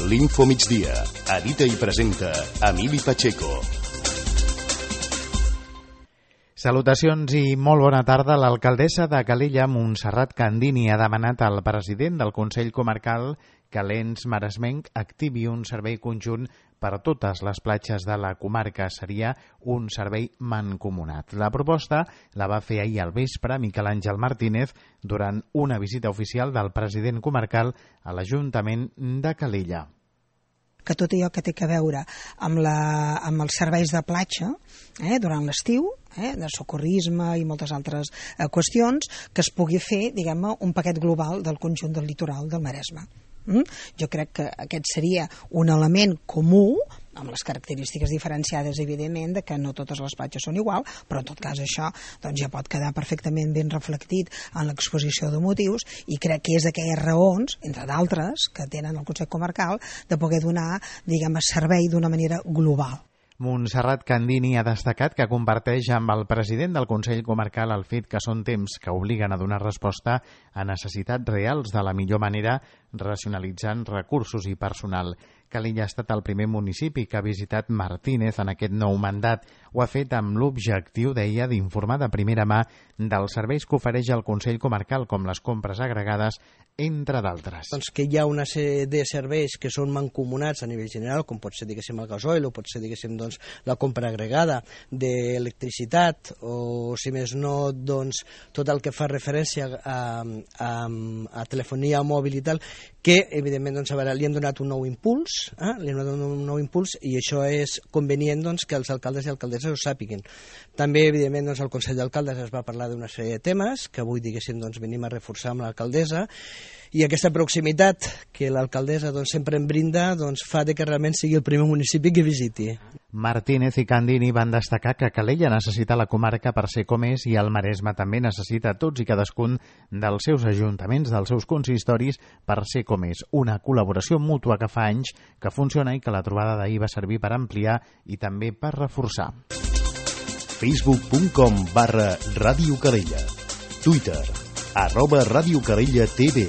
L'Info Migdia. Edita i presenta Emili Pacheco. Salutacions i molt bona tarda. L'alcaldessa de Calella, Montserrat Candini, ha demanat al president del Consell Comarcal que l'ens maresmenc activi un servei conjunt per a totes les platges de la comarca. Seria un servei mancomunat. La proposta la va fer ahir al vespre Miquel Àngel Martínez durant una visita oficial del president comarcal a l'Ajuntament de Calella. Que tot allò que té a veure amb els serveis de platja durant l'estiu, de socorrisme i moltes altres qüestions, que es pugui fer, diguem-ne, un paquet global del conjunt del litoral del Maresme. Jo crec que aquest seria un element comú, amb les característiques diferenciades, evidentment, de que no totes les platges són igual, però en tot cas això ja pot quedar perfectament ben reflectit en l'exposició de motius, i crec que és d'aquelles raons, entre d'altres, que tenen el Consell Comarcal, de poder donar, diguem, servei d'una manera global. Montserrat Candini ha destacat que comparteix amb el president del Consell Comarcal el fet que són temps que obliguen a donar resposta a necessitats reals de la millor manera, racionalitzant recursos i personal. Calella ha estat el primer municipi que ha visitat Martínez en aquest nou mandat. Ho ha fet amb l'objectiu, deia, d'informar de primera mà dels serveis que ofereix el Consell Comarcal, com les compres agregades, entre d'altres. Doncs que hi ha una sèrie de serveis que són mancomunats a nivell general, com pot ser, diguéssim, el gasoil, o pot ser, diguéssim, doncs, la compra agregada d'electricitat, o, si més no, doncs, tot el que fa referència a telefonia mòbil i tal, que, evidentment, doncs, a veure, li hem donat un nou impuls, i això és convenient, doncs, que els alcaldes i alcaldesses ho sàpiguen. També, evidentment, doncs, al Consell d'Alcaldes es va parlar d'una sèrie de temes que avui, diguéssim, doncs, venim a reforçar amb l'alcaldessa, i aquesta proximitat que l'alcaldessa sempre em brinda fa que realment sigui el primer municipi que visiti. Martínez i Candini van destacar que Calella necessita la comarca per ser com és, i el Maresme també necessita tots i cadascun dels seus ajuntaments, dels seus consistoris, per ser com és. Una col·laboració mútua que fa anys que funciona i que la trobada d'ahir va servir per ampliar i també per reforçar. Facebook.com/Ràdio Calella. Twitter @Ràdio Calella TV.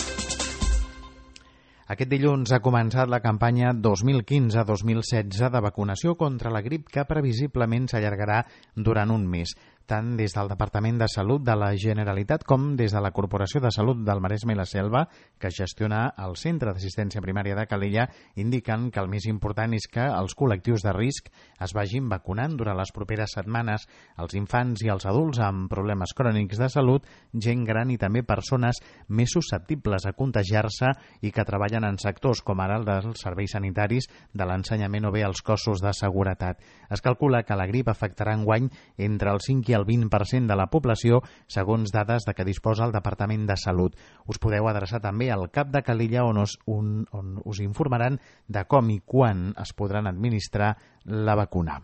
Aquest dilluns ha començat la campanya 2015-2016 de vacunació contra la grip, que previsiblement s'allargarà durant un mes. Tant des del Departament de Salut de la Generalitat com des de la Corporació de Salut del Maresme i la Selva, que gestiona el Centre d'Assistència Primària de Calella, indiquen que el més important és que els col·lectius de risc es vagin vacunant durant les properes setmanes. Els infants i els adults amb problemes crònics de salut, gent gran i també persones més susceptibles a contagiar-se i que treballen en sectors com ara el dels serveis sanitaris, de l'ensenyament o bé els cossos de seguretat. Es calcula que la grip afectarà enguany entre el 5 i el 20% de la població, segons dades de què disposa el Departament de Salut. Us podeu adreçar també al CAP de Calella, on us informaran de com i quan es podran administrar la vacuna.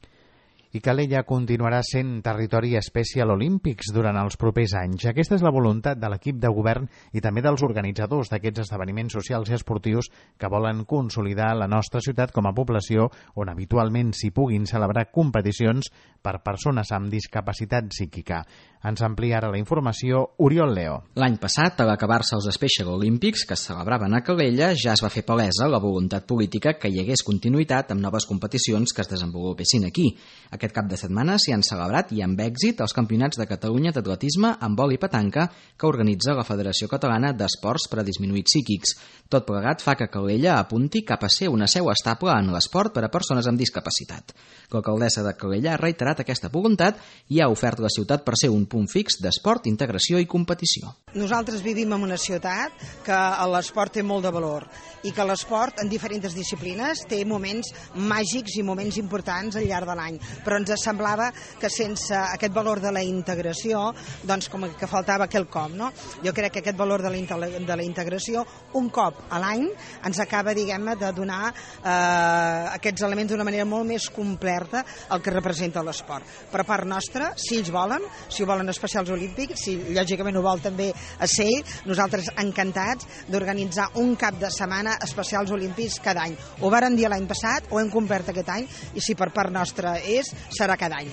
I Calella continuarà sent territori Special Olympics durant els propers anys. Aquesta és la voluntat de l'equip de govern i també dels organitzadors d'aquests esdeveniments socials i esportius que volen consolidar la nostra ciutat com a població on habitualment s'hi puguin celebrar competicions per persones amb discapacitat psíquica. Ens amplia ara la informació Oriol Leo. L'any passat, a l'acabar-se els Special Olympics que es celebraven a Calella, ja es va fer palesa la voluntat política que hi hagués continuïtat amb noves competicions que es desenvolupessin aquí. Aquest cap de setmana s'hi han celebrat i amb èxit els Campionats de Catalunya d'atletisme amb vol i petanca que organitza la Federació Catalana d'Esports per a Disminuïts Psíquics. Tot plegat fa que Calella apunti cap a ser una seu estable en l'esport per a persones amb discapacitat. L'alcaldessa de Calella ha reiterat aquesta voluntat i ha ofert la ciutat per ser un punt fix d'esport, integració i competició. Nosaltres vivim en una ciutat que l'esport té molt de valor i que l'esport en diferents disciplines té moments màgics i moments importants al llarg de l'any, però ens semblava que sense aquest valor de la integració, doncs com que faltava quelcom, no? Jo crec que aquest valor de la integració, un cop a l'any, ens acaba, diguem-ne, de donar aquests elements d'una manera molt més completa el que representa l'esport. Per part nostra, si ells volen, si ho volen especials olímpics, si lògicament ho vol també a ser, nosaltres encantats d'organitzar un cap de setmana especials olímpics cada any. Ho vàrem dir l'any passat, ho hem complert aquest any, i si per part nostra serà cada any.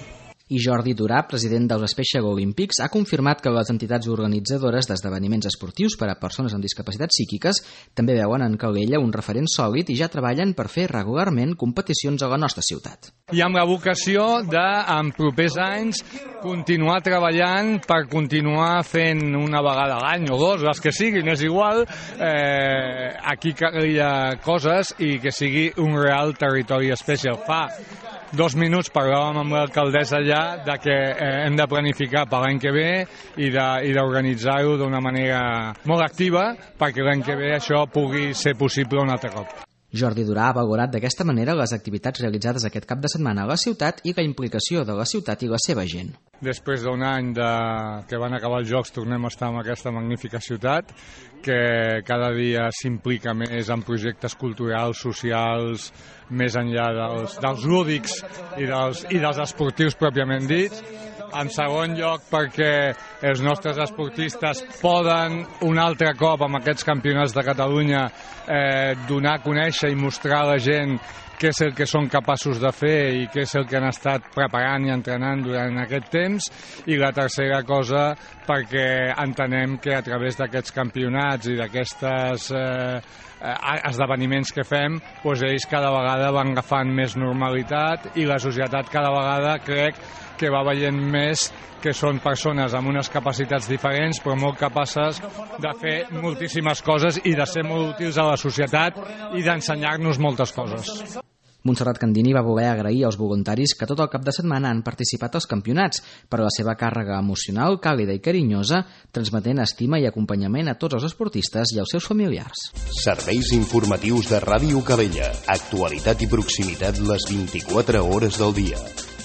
I Jordi Durà, president dels Special Olympics, ha confirmat que les entitats organitzadores d'esdeveniments esportius per a persones amb discapacitats psíquiques també veuen en Calella un referent sòlid i ja treballen per fer regularment competicions a la nostra ciutat. I amb la vocació de, en propers anys, continuar treballant per continuar fent una vegada a l'any o dos, les que siguin, és igual, aquí calia coses i que sigui un real territori especial. Fa 2 minuts parlàvem amb l'alcaldessa allà de que hem de planificar per l'any que ve i d'organitzar-ho d'una manera molt activa perquè l'any que ve això pugui ser possible un altre cop. Jordi Durà ha valorat d'aquesta manera les activitats realitzades aquest cap de setmana a la ciutat i la implicació de la ciutat i la seva gent. Després d'un any que van acabar els Jocs tornem a estar en aquesta magnífica ciutat que cada dia s'implica més en projectes culturals, socials, més enllà dels lúdics i dels esportius pròpiament dits. En segon lloc, perquè els nostres esportistes poden un altre cop amb aquests campionats de Catalunya donar a conèixer i mostrar a la gent què és el que són capaços de fer i què és el que han estat preparant i entrenant durant aquest temps. I la tercera cosa, perquè entenem que a través d'aquests campionats i d'aquestes esdeveniments que fem, doncs ells cada vegada van agafant més normalitat i la societat cada vegada crec que va veient més que són persones amb unes capacitats diferents però molt capaces de fer moltíssimes coses i de ser molt útils a la societat i d'ensenyar-nos moltes coses. Montserrat Candini va voler agrair als voluntaris que tot el cap de setmana han participat als campionats per la seva càrrega emocional, càlida i carinyosa, transmetent estima i acompanyament a tots els esportistes i als seus familiars. Serveis informatius de Ràdio Calella. Actualitat i proximitat les 24 hores del dia.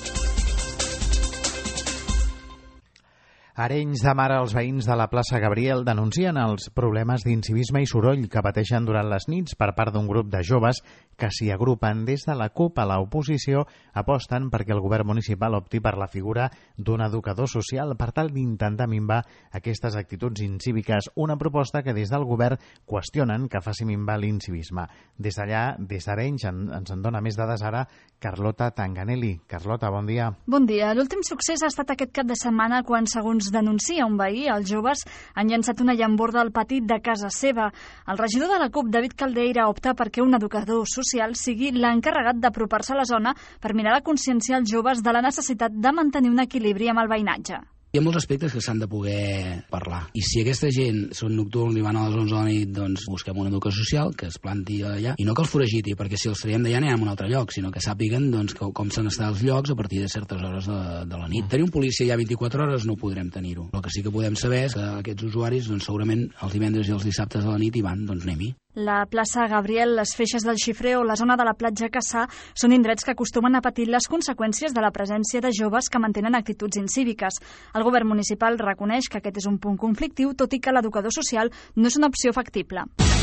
A Arenys de Mar, els veïns de la plaça Gabriel denuncien els problemes d'incivisme i soroll que pateixen durant les nits per part d'un grup de joves que s'hi agrupen. Des de la CUP a l'oposició aposten perquè el govern municipal opti per la figura d'un educador social per tal d'intentar minvar aquestes actituds incíviques, una proposta que des del govern qüestionen que faci minvar l'incivisme. Des d'allà, des d'Arenys, ens en dona més dades ara Carlota Tanganelli. Carlota, bon dia. Bon dia. L'últim succés ha estat aquest cap de setmana quan, segons denuncia un veí, els joves han llançat una llamborda al pati de casa seva. El regidor de la CUP, David Caldeira, opta perquè un educador social sigui l'encarregat d'apropar-se a la zona per mirar de conscienciar els joves de la necessitat de mantenir un equilibri amb el veïnatge. Hi ha molts aspectes que s'han de poder parlar. I si aquesta gent són nocturns i van a les 11 de la nit, doncs busquem un educador social que es planti allà. I no que els foragiti, perquè si els traiem d'allà anem a un altre lloc, sinó que sàpiguen doncs, com s'han estat els llocs a partir de certes hores de la nit. Tenir un policia ja 24 hores no podrem tenir-ho. El que sí que podem saber és que aquests usuaris doncs, segurament els divendres i els dissabtes de la nit hi van, doncs anem-hi. La plaça Gabriel, les Feixes del Xifré o la zona de la platja Cassà són indrets que acostumen a patir les conseqüències de la presència de joves que mantenen actituds incíviques. El govern municipal reconeix que aquest és un punt conflictiu, tot i que l'educador social no és una opció factible.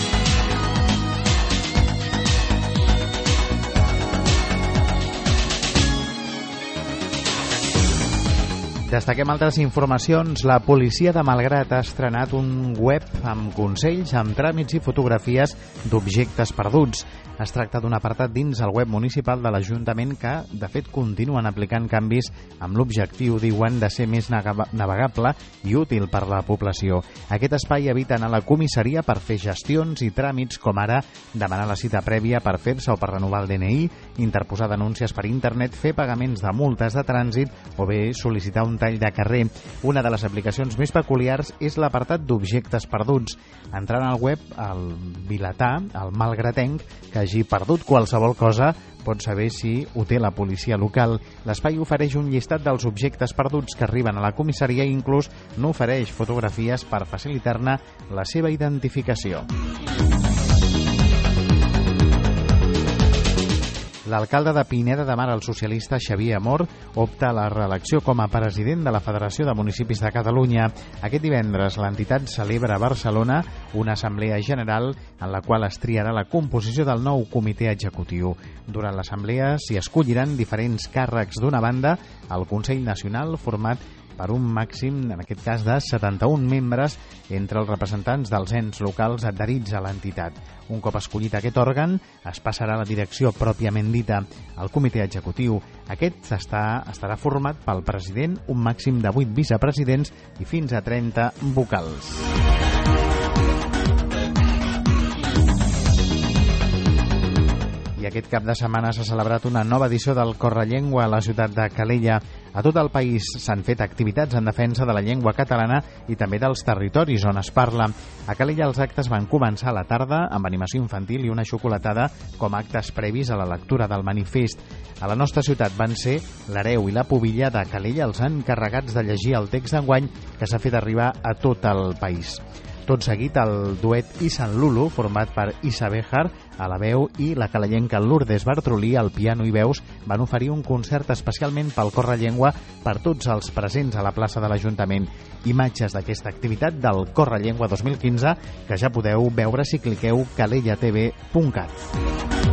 Destaquem altres informacions. La policia de Malgrat ha estrenat un web amb consells, amb tràmits i fotografies d'objectes perduts. Es tracta d'un apartat dins el web municipal de l'Ajuntament que, de fet, continuen aplicant canvis amb l'objectiu, diuen, de ser més navegable i útil per la població. Aquest espai evita anar a la comissaria per fer gestions i tràmits, com ara demanar la cita prèvia per fer-se o per renovar el DNI, interposar denúncies per internet, fer pagaments de multes de trànsit o bé sol·licitar un tall de carrer. Una de les aplicacions més peculiars és l'apartat d'objectes perduts. Entrant al web, el vilatà, el malgratenc, que hagi perdut qualsevol cosa, pot saber si ho té la policia local. L'espai ofereix un llistat dels objectes perduts que arriben a la comissaria i inclús n'ofereix fotografies per facilitar-ne la seva identificació. L'alcalde de Pineda de Mar, el socialista Xavier Amor, opta a la reelecció com a president de la Federació de Municipis de Catalunya. Aquest divendres l'entitat celebra a Barcelona una assemblea general en la qual es triarà la composició del nou comitè executiu. Durant l'assemblea s'hi escolliran diferents càrrecs. D'una banda, el Consell Nacional, format per un màxim, en aquest cas, de 71 membres entre els representants dels ens locals adherits a l'entitat. Un cop escollit aquest òrgan, es passarà a la direcció pròpiament dita, al comitè executiu. Aquest estarà format pel president, un màxim de 8 vicepresidents i fins a 30 vocals. I aquest cap de setmana s'ha celebrat una nova edició del Correllengua a la ciutat de Calella. A tot el país s'han fet activitats en defensa de la llengua catalana i també dels territoris on es parla. A Calella els actes van començar a la tarda amb animació infantil i una xocolatada com a actes previs a la lectura del manifest. A la nostra ciutat van ser l'Hereu i la Pubilla de Calella els encarregats de llegir el text d'enguany que s'ha fet arribar a tot el país. Tot seguit, el duet I Sant Lulu, format per Isa Béjar a la veu i la calellenca Lourdes Bartrolí al piano i veus, van oferir un concert especialment pel Correllengua per tots els presents a la plaça de l'Ajuntament. Imatges d'aquesta activitat del Correllengua 2015 que ja podeu veure si cliqueu calellatv.cat.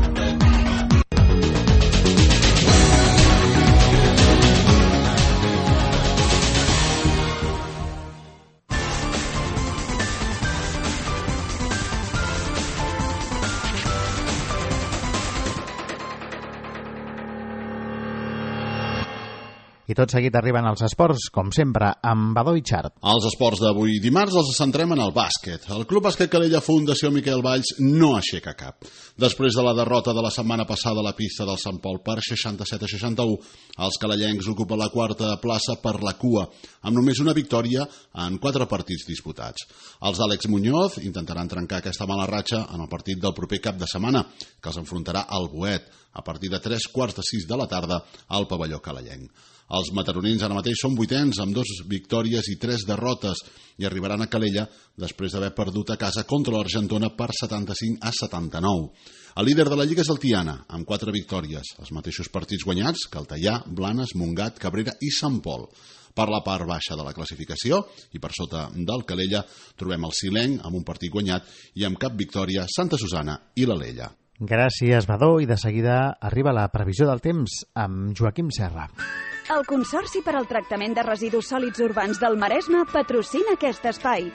I tot seguit arriben els esports, com sempre, amb Badó i Xart. Els esports d'avui dimarts els centrem en el bàsquet. El Club Bàsquet Calella Fundació Miquel Valls no aixeca cap. Després de la derrota de la setmana passada a la pista del Sant Pol per 67-61, els calellencs ocupen la quarta plaça per la cua, amb només una victòria en 4 partits disputats. Els d'Àlex Muñoz intentaran trencar aquesta mala ratxa en el partit del proper cap de setmana, que els enfrontarà al Boet a partir de 3:45 de la tarda al pavelló calellenc. Els mataronins ara mateix són 8ens amb 2 victòries i 3 derrotes i arribaran a Calella després d'haver perdut a casa contra l'Argentona per 75-79. El líder de la Lliga és el Tiana, amb 4 victòries, els mateixos partits guanyats que el Teià, Blanes, Montgat, Cabrera i Sant Pol. Per la part baixa de la classificació i per sota del Calella trobem el Silenc amb un partit guanyat i amb cap victòria Santa Susana i l'Alella. Gràcies, Badó, i de seguida arriba la previsió del temps amb Joaquim Serra. El Consorci per al Tractament de Residus Sòlids Urbans del Maresme patrocina aquest espai.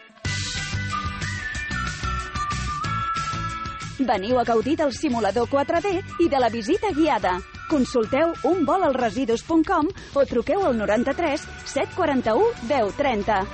Veniu a gaudir del simulador 4D i de la visita guiada. Consulteu unvolalresidus.com o truqueu al 93 741 1030.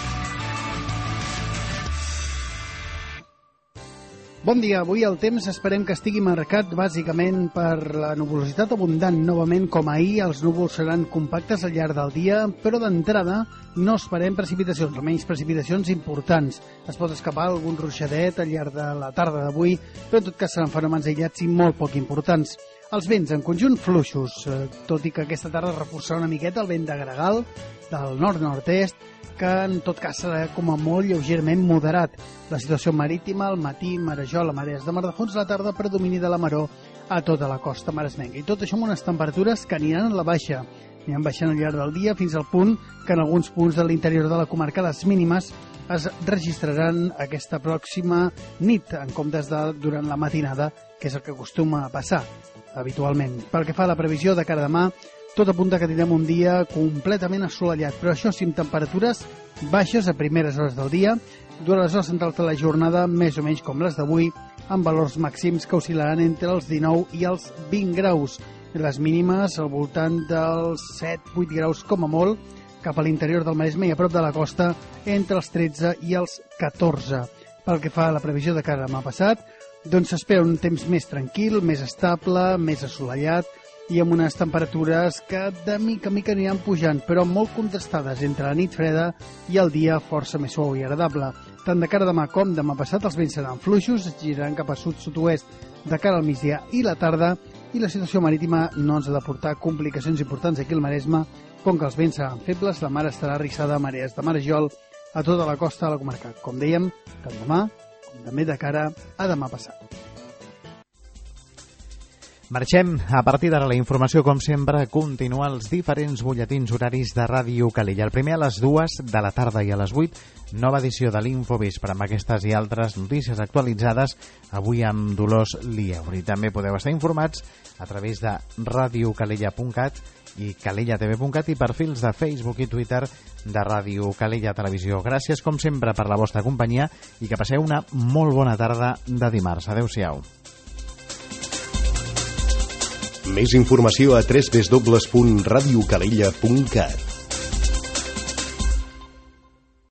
Bon dia, avui el temps esperem que estigui marcat bàsicament per la nuvolositat abundant. Novament, com ahir, els núvols seran compactes al llarg del dia, però d'entrada no esperem precipitacions, almenys precipitacions importants. Es pot escapar algun ruixadet al llarg de la tarda d'avui, però en tot cas seran fenòmens aïllats i molt poc importants. Els vents, en conjunt, fluixos, tot i que aquesta tarda reforçarà una miqueta el vent de gregal del nord-nord-est, que en tot cas serà com a molt lleugerament moderat. La situació marítima, al matí, marejol, a marees de mar de fons, la tarda predomini de la maró a tota la costa maresmenca. I tot això amb unes temperatures que aniran a la baixa, aniran baixant al llarg del dia fins al punt que en alguns punts de l'interior de la comarca les mínimes es registraran aquesta pròxima nit, en comptes de durant la matinada, que és el que acostuma a passar habitualment. Pel que fa a la previsió de cara a demà, tot apunta que tindrem un dia completament assolellat, però això sí, amb temperatures baixes a primeres hores del dia, durant les hores centrals de la jornada, més o menys com les d'avui, amb valors màxims que oscil·laran entre els 19 i els 20 graus. Les mínimes al voltant dels 7-8 graus com a molt, cap a l'interior del Maresme i a prop de la costa, entre els 13 i els 14. Pel que fa a la previsió de cara a demà passat, doncs s'espera un temps més tranquil, més estable, més assolellat, i amb unes temperatures que de mica en mica aniran pujant, però molt contrastades entre la nit freda i el dia força més suau i agradable. Tant de cara a demà com demà passat els vents seran fluixos, es giraran cap a sud-sud-oest de cara al migdia i la tarda, i la situació marítima no ens ha de portar complicacions importants aquí al Maresme, com que els vents seran febles, la mar estarà arrissada a marees de marejol a tota la costa de la comarca. Com dèiem, tant demà com també de cara a demà passat. Marxem. A partir d'ara la informació, com sempre, continua els diferents butlletins horaris de Ràdio Calella. El primer a les 2 de la tarda i a les 8, nova edició de l'Infovespre amb aquestes i altres notícies actualitzades, avui amb Dolors Lieuri. També podeu estar informats a través de radiocalella.cat i calellatv.cat i perfils de Facebook i Twitter de Ràdio Calella Televisió. Gràcies, com sempre, per la vostra companyia i que passeu una molt bona tarda de dimarts. Adéu-siau. Més informació a www.radiocalella.cat.